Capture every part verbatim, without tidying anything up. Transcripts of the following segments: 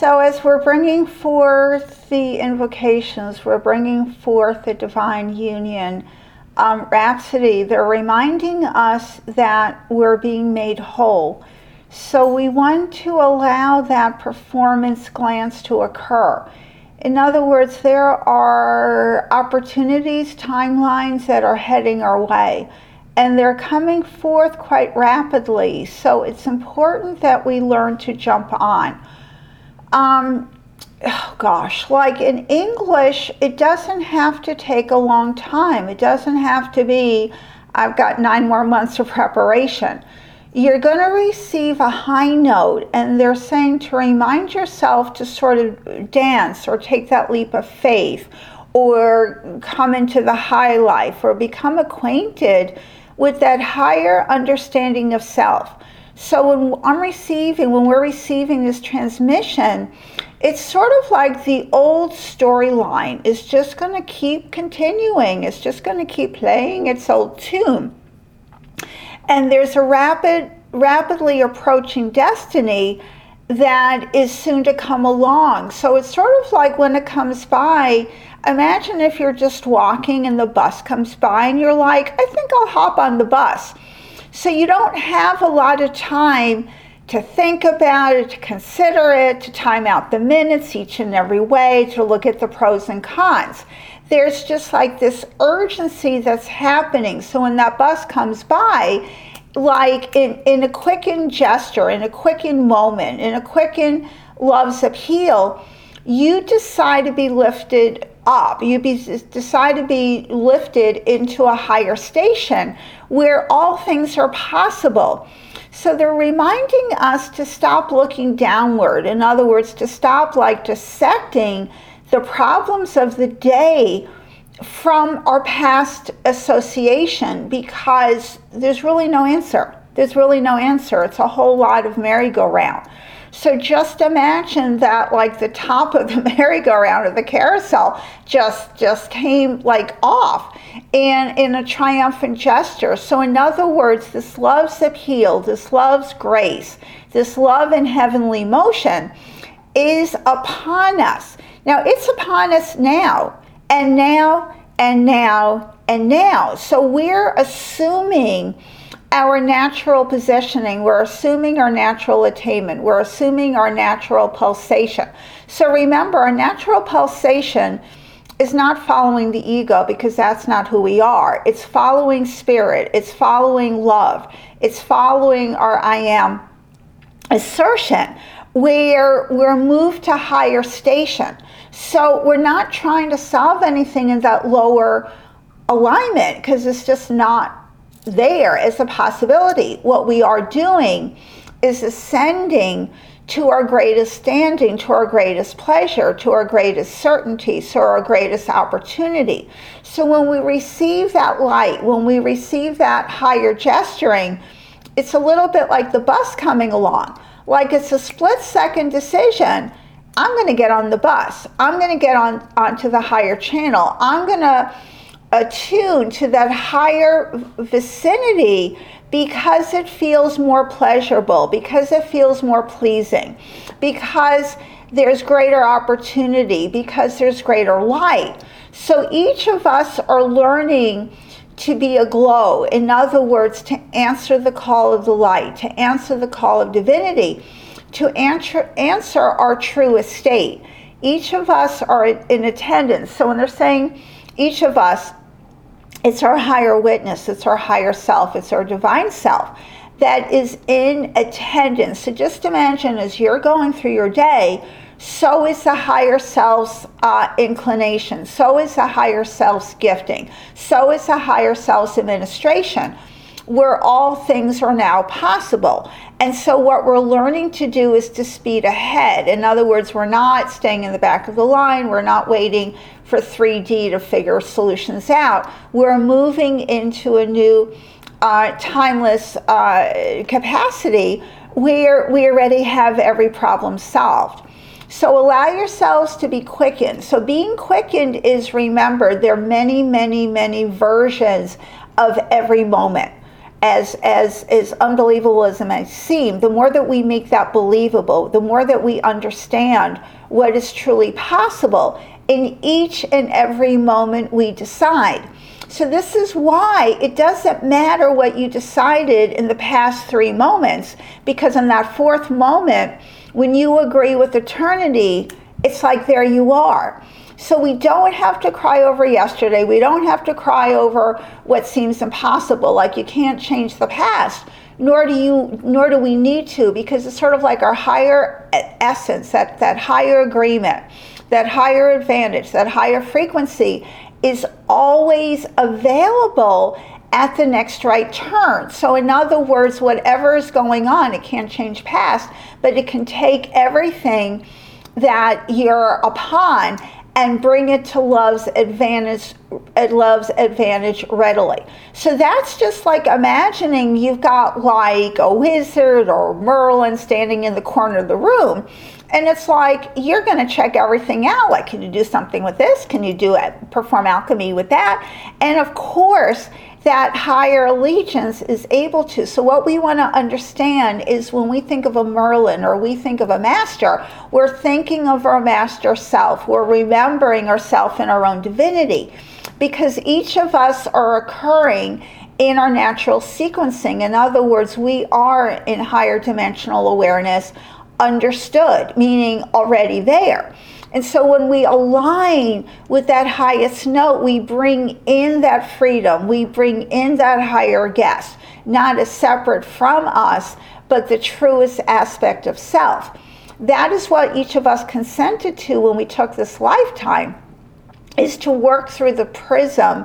So as we're bringing forth the invocations, we're bringing forth the divine union, um, Rhapsody, they're reminding us that we're being made whole. So we want to allow that performance glance to occur. In other words, there are opportunities, timelines that are heading our way, and they're coming forth quite rapidly. So it's important that we learn to jump on. Um, oh gosh, like in English, it doesn't have to take a long time. It doesn't have to be, I've got nine more months of preparation. You're going to receive a high note, and they're saying to remind yourself to sort of dance or take that leap of faith or come into the high life or become acquainted with that higher understanding of self. So when I'm receiving, when we're receiving this transmission, it's sort of like the old storyline is just going to keep continuing. It's just going to keep playing its old tune. And there's a rapid, rapidly approaching destiny that is soon to come along. So it's sort of like when it comes by, imagine if you're just walking and the bus comes by and you're like, I think I'll hop on the bus. So you don't have a lot of time to think about it, to consider it, to time out the minutes each and every way, to look at the pros and cons. There's just like this urgency that's happening. So when that bus comes by, like in, in a quickened gesture, in a quickened moment, in a quickened love's appeal, you decide to be lifted up. You be, decide to be lifted into a higher station where all things are possible. So they're reminding us to stop looking downward. In other words, to stop like dissecting the problems of the day from our past association, because there's really no answer. There's really no answer. It's a whole lot of merry-go-round. So just imagine that like the top of the merry-go-round or the carousel just, just came like off and in a triumphant gesture. So in other words, this love's appeal, this love's grace, this love in heavenly motion is upon us. Now it's upon us now, and now, and now, and now. So we're assuming our natural positioning, we're assuming our natural attainment, we're assuming our natural pulsation. So remember, our natural pulsation is not following the ego, because that's not who we are. It's following spirit, it's following love, it's following our I am assertion, where we're moved to higher station. So we're not trying to solve anything in that lower alignment, because it's just not there as a possibility. What we are doing is ascending to our greatest standing, to our greatest pleasure, to our greatest certainty, to our greatest opportunity. So when we receive that light, when we receive that higher gesturing, it's a little bit like the bus coming along. Like it's a split-second decision. I'm going to get on the bus. I'm going to get on onto the higher channel. I'm going to attune to that higher vicinity because it feels more pleasurable, because it feels more pleasing, because there's greater opportunity, because there's greater light. So each of us are learning to be aglow. In other words, to answer the call of the light, to answer the call of divinity, to answer, answer our true estate. Each of us are in attendance. So when they're saying each of us, it's our higher witness, it's our higher self, it's our divine self that is in attendance. So just imagine as you're going through your day, so is the higher self's uh, inclination, so is the higher self's gifting, so is the higher self's administration, where all things are now possible. And so what we're learning to do is to speed ahead. In other words, we're not staying in the back of the line, we're not waiting for three D to figure solutions out. We're moving into a new uh, timeless uh, capacity where we already have every problem solved. So allow yourselves to be quickened. So being quickened is, remember, there are many, many, many versions of every moment. as as as unbelievable as it may seem, the more that we make that believable, the more that we understand what is truly possible in each and every moment we decide. So this is why it doesn't matter what you decided in the past three moments, because in that fourth moment, when you agree with eternity, it's like there you are. So we don't have to cry over yesterday. We don't have to cry over what seems impossible, like you can't change the past, nor do you, nor do we need to, because it's sort of like our higher essence, that, that higher agreement, that higher advantage, that higher frequency is always available at the next right turn. So in other words, whatever is going on, it can't change past, but it can take everything that you're upon and bring it to love's advantage, love's advantage readily. So that's just like imagining you've got like a wizard or Merlin standing in the corner of the room. And it's like, you're going to check everything out. Like, can you do something with this? Can you do it, perform alchemy with that? And of course, that higher allegiance is able to. So what we want to understand is when we think of a Merlin or we think of a master, we're thinking of our master self. We're remembering ourselves in our own divinity, because each of us are occurring in our natural sequencing. In other words, we are in higher dimensional awareness, understood, meaning already there. And so when we align with that highest note, we bring in that freedom, we bring in that higher guest, not as separate from us, but the truest aspect of self. That is what each of us consented to when we took this lifetime, is to work through the prism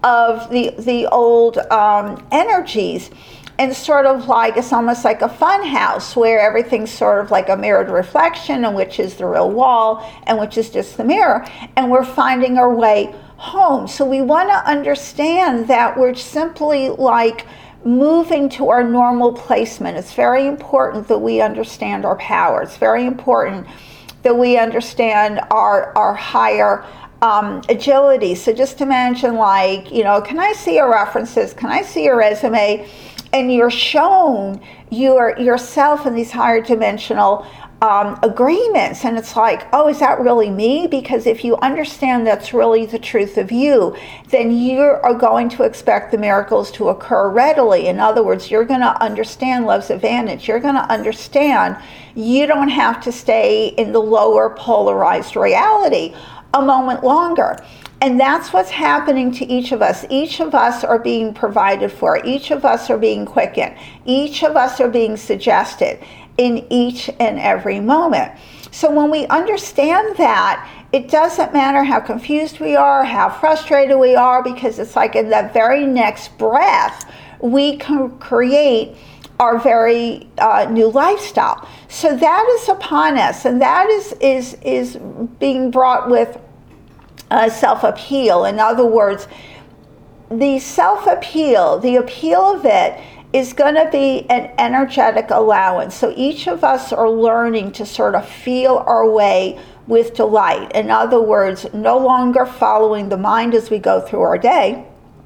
of the, the old um, energies. And sort of like, it's almost like a fun house where everything's sort of like a mirrored reflection, and which is the real wall and which is just the mirror. And we're finding our way home. So we want to understand that we're simply like moving to our normal placement. It's very important that we understand our power. It's very important that we understand our, our higher um, agility. So just imagine like, you know, can I see your references? Can I see your resume? And you're shown your yourself in these higher dimensional um, agreements. And it's like, oh, is that really me? Because if you understand that's really the truth of you, then you are going to expect the miracles to occur readily. In other words, you're going to understand love's advantage. You're going to understand you don't have to stay in the lower polarized reality a moment longer. And that's what's happening to each of us. Each of us are being provided for. Each of us are being quickened. Each of us are being suggested in each and every moment. So when we understand that, it doesn't matter how confused we are, how frustrated we are, because it's like in that very next breath, we can create our very uh, new lifestyle. So that is upon us, and that is, is, is being brought with Uh, self-appeal. In other words, the self-appeal, the appeal of it is going to be an energetic allowance. So each of us are learning to sort of feel our way with delight. In other words, no longer following the mind as we go through our day,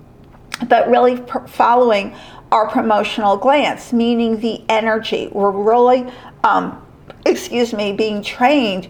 but really pr- following our promotional glance, meaning the energy. We're really, um, excuse me, being trained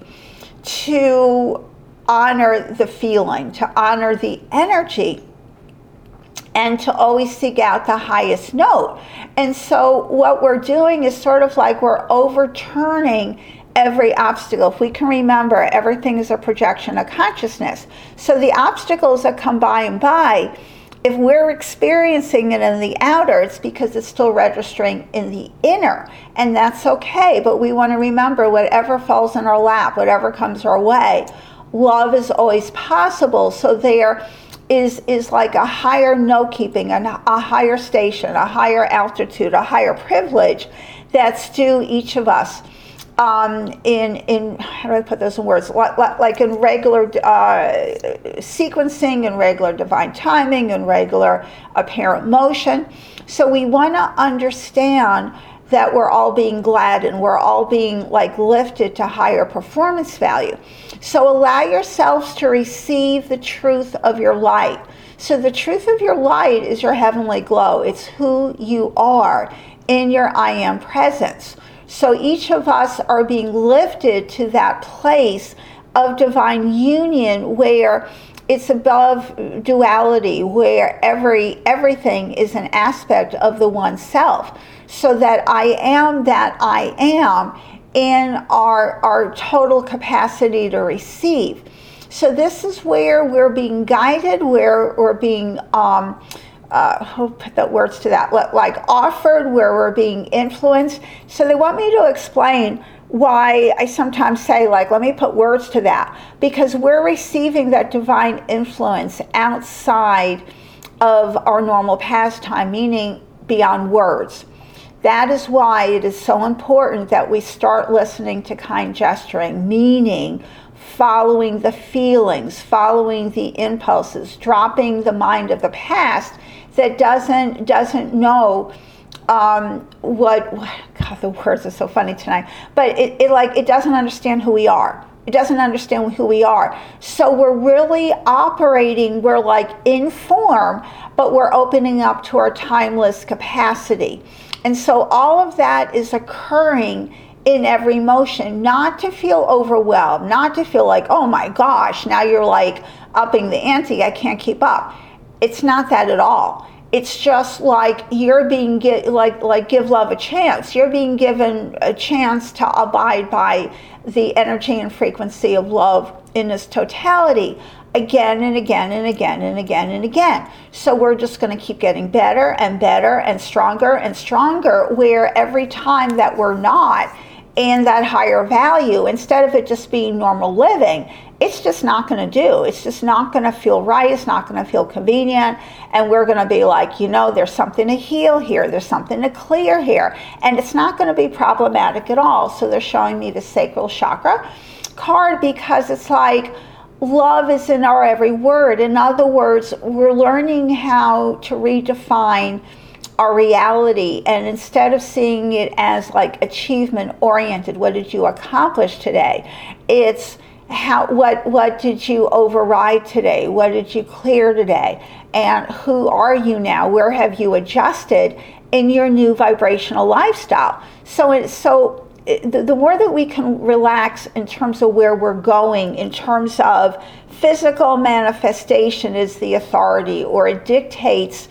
to honor the feeling, to honor the energy, and to always seek out the highest note. And so what we're doing is sort of like we're overturning every obstacle. If we can remember, everything is a projection of consciousness. So the obstacles that come by and by, if we're experiencing it in the outer, it's because it's still registering in the inner. And that's okay, but we want to remember whatever falls in our lap, whatever comes our way, love is always possible. So there is is like a higher note keeping, a, a higher station, a higher altitude, a higher privilege that's due each of us. Um, in in how do I put those in words? Like, like in regular uh, sequencing, and regular divine timing, and regular apparent motion. So we want to understand that we're all being glad and we're all being like lifted to higher performance value. So allow yourselves to receive the truth of your light. So the truth of your light is your heavenly glow. It's who you are in your I am presence. So each of us are being lifted to that place of divine union where it's above duality, where every everything is an aspect of the one self. So that I am that I am in our, our total capacity to receive. So this is where we're being guided, where we're being, um, uh, I'll put the words to that, like offered, where we're being influenced. So they want me to explain why I sometimes say, like, let me put words to that. Because we're receiving that divine influence outside of our normal pastime, meaning beyond words. That is why it is so important that we start listening to kind gesturing, meaning following the feelings, following the impulses, dropping the mind of the past that doesn't doesn't know um, what, God, the words are so funny tonight, but it, it like it doesn't understand who we are. It doesn't understand who we are. So we're really operating, we're like in form, but we're opening up to our timeless capacity. And so all of that is occurring in every motion, not to feel overwhelmed, not to feel like, oh my gosh, now you're like upping the ante, I can't keep up. It's not that at all. It's just like you're being get, like like give love a chance. You're being given a chance to abide by the energy and frequency of love in its totality again and again and again and again and again. So we're just going to keep getting better and better and stronger and stronger, where every time that we're not in that higher value, instead of it just being normal living, it's just not going to do. It's just not going to feel right. It's not going to feel convenient. And we're going to be like, you know, there's something to heal here. There's something to clear here. And it's not going to be problematic at all. So they're showing me the sacral chakra card because it's like love is in our every word. In other words, we're learning how to redefine our reality, and instead of seeing it as like achievement oriented, what did you accomplish today? It's how what what did you override today? What did you clear today? And who are you now? Where have you adjusted in your new vibrational lifestyle? So it's so the, the more that we can relax in terms of where we're going, in terms of physical manifestation is the authority, or it dictates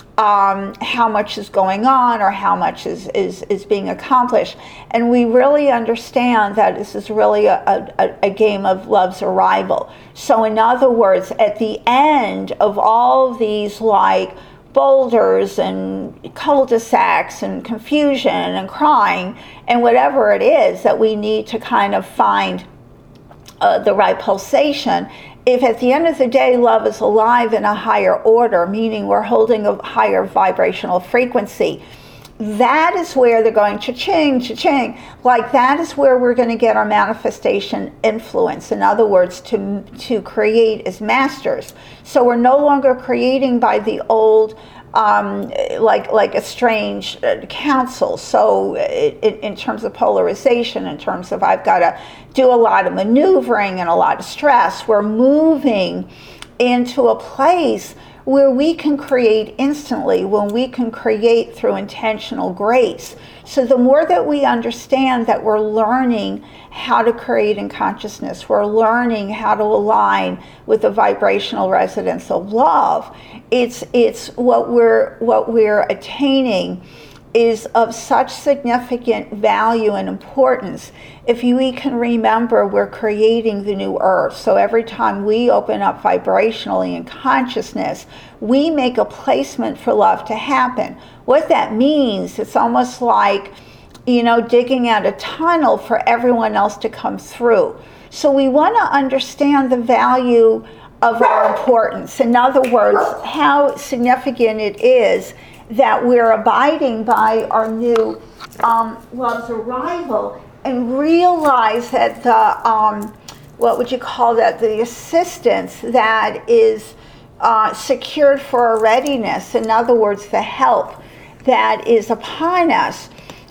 Um, how much is going on or how much is, is, is being accomplished. And we really understand that this is really a, a, a game of love's arrival. So in other words, at the end of all these like boulders and cul-de-sacs and confusion and crying and whatever it is that we need to kind of find uh, the right pulsation, if at the end of the day love is alive in a higher order, meaning we're holding a higher vibrational frequency, that is where they're going cha-ching, cha-ching. Like that is where we're going to get our manifestation influence. In other words, to to create as masters. So we're no longer creating by the old um, like like a strange uh, counsel. So it, in terms of polarization, in terms of I've got to do a lot of maneuvering and a lot of stress, we're moving into a place where we can create instantly, when we can create through intentional grace. So the more that we understand that we're learning how to create in consciousness, we're learning how to align with the vibrational resonance of love, it's it's what we're what we're attaining is of such significant value and importance. If we can remember, we're creating the new earth. So every time we open up vibrationally in consciousness, we make a placement for love to happen. What that means, it's almost like, you know, digging out a tunnel for everyone else to come through. So we want to understand the value of our importance. In other words, how significant it is that we're abiding by our new um, love's arrival, and realize that the, um, what would you call that, the assistance that is uh, secured for our readiness, in other words, the help that is upon us,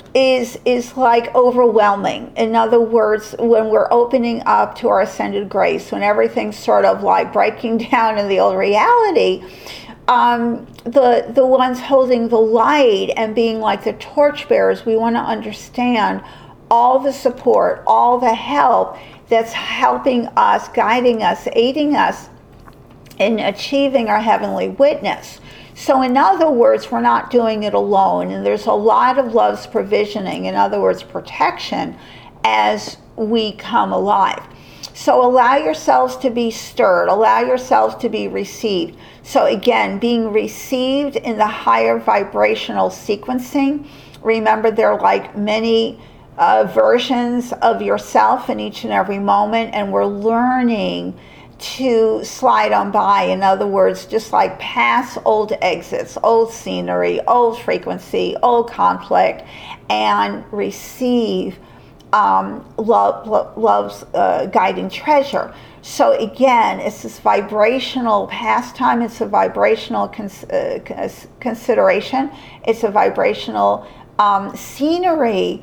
is is like overwhelming. In other words, when we're opening up to our ascended grace, when everything's sort of like breaking down in the old reality, um, the the ones holding the light and being like the torchbearers, we want to understand all the support, all the help that's helping us, guiding us, aiding us in achieving our heavenly witness. So in other words, we're not doing it alone, and there's a lot of love's provisioning, in other words, protection, as we come alive. So allow yourselves to be stirred, allow yourselves to be received. So again, being received in the higher vibrational sequencing. Remember, there are like many uh, versions of yourself in each and every moment, and we're learning to slide on by. In other words, just like pass old exits, old scenery, old frequency, old conflict, and receive um, love, lo- love's uh, guiding treasure. So again, it's this vibrational pastime, it's a vibrational cons- uh, cons- consideration, it's a vibrational um, scenery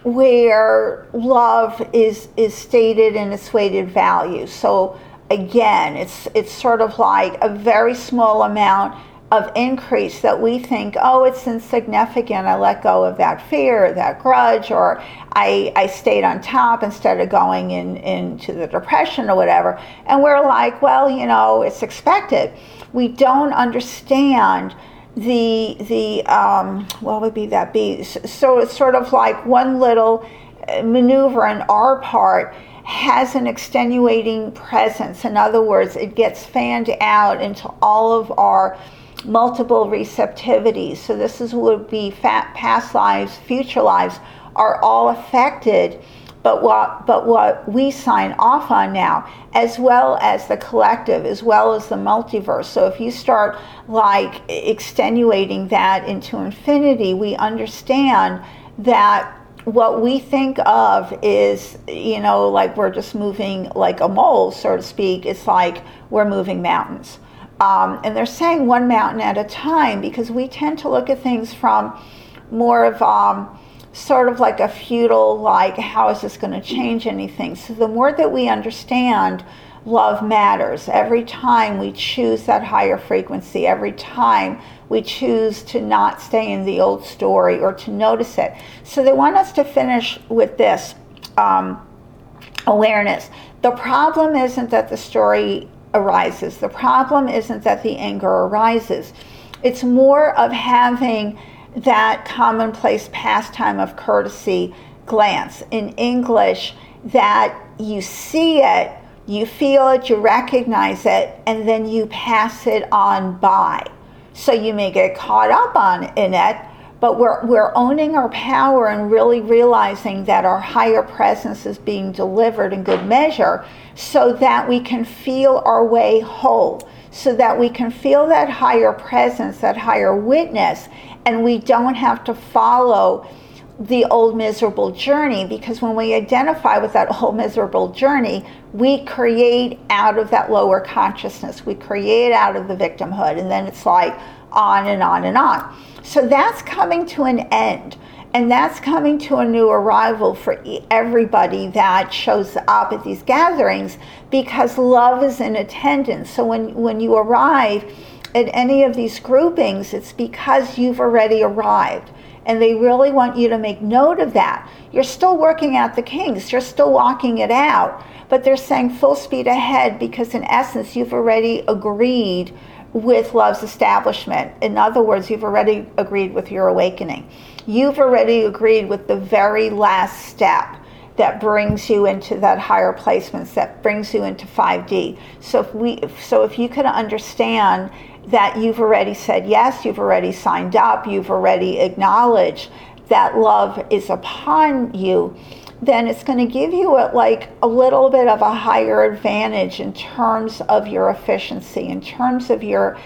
where love is, is stated in its weighted value. So again, it's it's sort of like a very small amount of increase that we think, oh, it's insignificant. I let go of that fear, that grudge, or I, I stayed on top instead of going in, into the depression or whatever. And we're like, well, you know, it's expected. We don't understand the, the um, what would be that be? So it's sort of like one little maneuver on our part has an extenuating presence. In other words, it gets fanned out into all of our multiple receptivities. So this is would be fat, past lives, future lives are all affected, but what but what we sign off on now, as well as the collective, as well as the multiverse. So if you start like extenuating that into infinity, we understand that what we think of is, you know, like we're just moving like a mole, so to speak. It's like we're moving mountains. Um, and they're saying one mountain at a time, because we tend to look at things from more of um, sort of like a feudal, like, how is this going to change anything? So the more that we understand love matters, every time we choose that higher frequency, every time we choose to not stay in the old story or to notice it. So they want us to finish with this um, awareness. The problem isn't that the story arises. The problem isn't that the anger arises. It's more of having that commonplace pastime of courtesy glance. In English, that you see it, you feel it, you recognize it, and then you pass it on by. So you may get caught up on in it, but we're we're owning our power and really realizing that our higher presence is being delivered in good measure, so that we can feel our way whole, so that we can feel that higher presence, that higher witness, and we don't have to follow the old miserable journey, because when we identify with that old miserable journey, we create out of that lower consciousness, we create out of the victimhood, and then it's like on and on and on. So that's coming to an end, and that's coming to a new arrival for everybody that shows up at these gatherings, because love is in attendance. So when, when you arrive at any of these groupings, it's because you've already arrived. And they really want you to make note of that. You're still working out the kinks. You're still walking it out. But they're saying full speed ahead, because in essence, you've already agreed with love's establishment. In other words, you've already agreed with your awakening. You've already agreed with the very last step that brings you into that higher placements, that brings you into five D. So if we, so if you can understand that you've already said yes, you've already signed up, you've already acknowledged that love is upon you, then it's going to give you a, like a little bit of a higher advantage in terms of your efficiency, in terms of your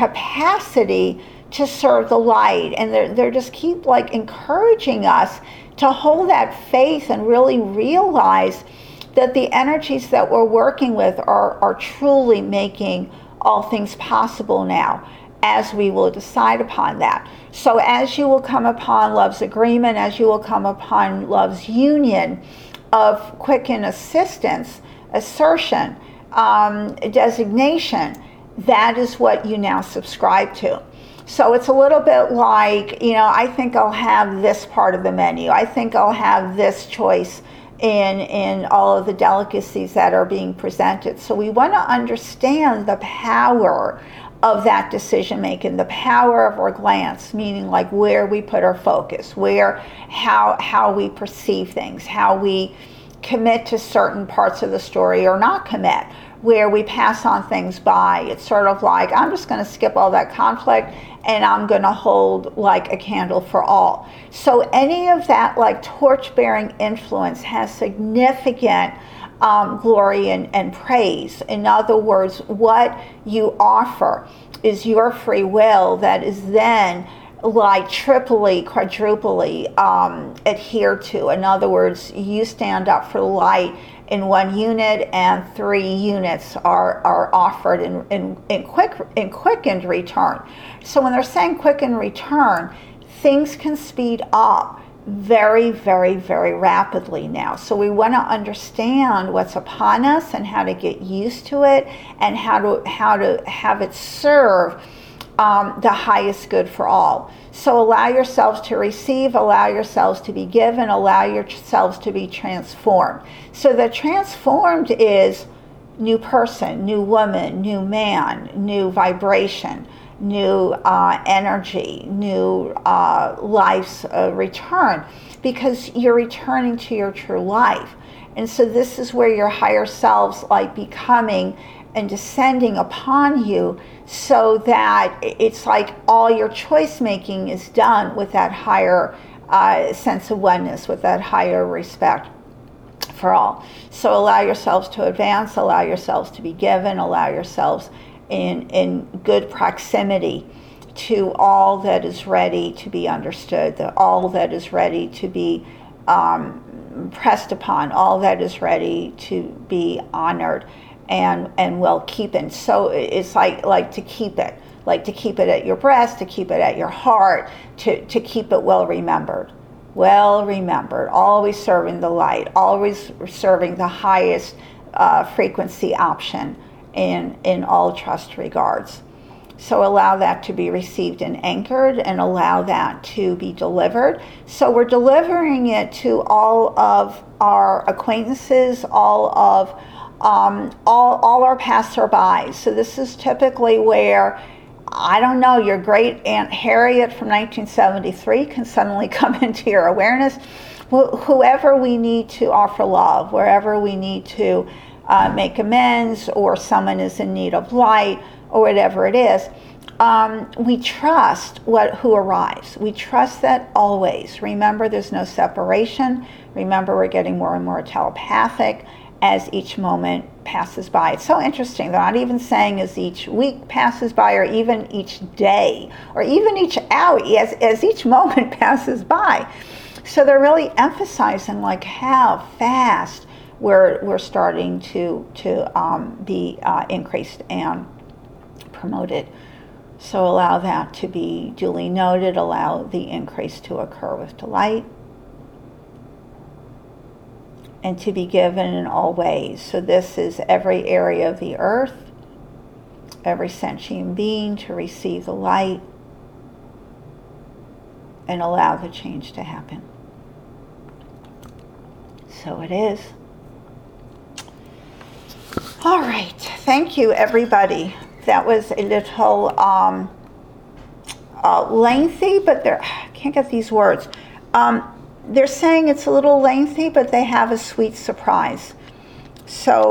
capacity to serve the light. And they're, they're just keep like encouraging us to hold that faith and really realize that the energies that we're working with are, are truly making all things possible now. as we will decide upon that. So as you will come upon love's agreement, as you will come upon love's union of quicken assistance, assertion, um, designation, that is what you now subscribe to. So it's a little bit like, you know, I think I'll have this part of the menu. I think I'll have this choice in, in all of the delicacies that are being presented. So we want to understand the power of that decision making, the power of our glance, meaning like where we put our focus, where, how, how we perceive things, how we commit to certain parts of the story or not commit, where we pass on things by. It's sort of like, I'm just going to skip all that conflict and I'm going to hold like a candle for all. So any of that like torch-bearing influence has significant um, glory and, and praise. In other words, what you offer is your free will that is then like triply, quadruply um, adhered to. In other words, you stand up for the light in one unit and three units are, are offered in, in, in, quick, in quickened return. So when they're saying quickened return, things can speed up very, very, very rapidly now. So we want to understand what's upon us and how to get used to it and how to, how to have it serve Um, the highest good for all. So allow yourselves to receive, allow yourselves to be given, allow yourselves to be transformed. So the transformed is new person, new woman, new man, new vibration, new uh, energy, new uh, life's uh, return, because you're returning to your true life. And so this is where your higher selves like becoming and descending upon you, so that it's like all your choice making is done with that higher uh, sense of oneness, with that higher respect for all. So allow yourselves to advance, allow yourselves to be given, allow yourselves in, in good proximity to all that is ready to be understood, the, all that is ready to be um, pressed upon, all that is ready to be honored and and well keeping. So it's like like to keep it, like to keep it at your breast, to keep it at your heart, to, to keep it well remembered. Well remembered, always serving the light, always serving the highest uh, frequency option in, in all trust regards. So allow that to be received and anchored, and allow that to be delivered. So we're delivering it to all of our acquaintances, all of Um, all, all our passerbys. So this is typically where, I don't know, your great Aunt Harriet from nineteen seventy-three can suddenly come into your awareness. Wh- whoever we need to offer love, wherever we need to uh, make amends, or someone is in need of light, or whatever it is, um, we trust what who arrives. We trust that always. Remember, there's no separation. Remember, we're getting more and more telepathic as each moment passes by. It's so interesting. They're not even saying as each week passes by, or even each day, or even each hour, as, as each moment passes by. So they're really emphasizing like how fast we're, we're starting to, to um, be uh, increased and promoted. So allow that to be duly noted, allow the increase to occur with delight, and to be given in all ways. So this is every area of the earth, every sentient being to receive the light and allow the change to happen. So it is. All right, thank you everybody. That was a little um, uh, lengthy, but there, I can't get these words. Um, They're saying it's a little lengthy, but they have a sweet surprise. So